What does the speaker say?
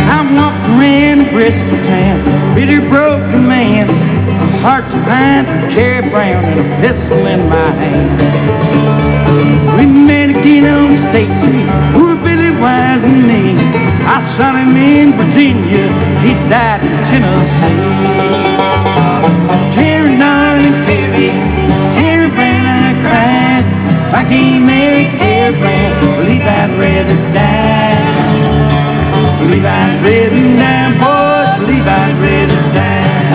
I'm walking around Bristol town, bitter broken man, a heart to find for Cherry Brown and a pistol in my hand. We met again on State Street, poor Billy Wise and me. I saw him in Virginia, he died in Tennessee. Cherry, darling Cherry, Cherry Brown, I cried. If I can't marry Cherry Brown, believe I'd rather die. Believe I'd rather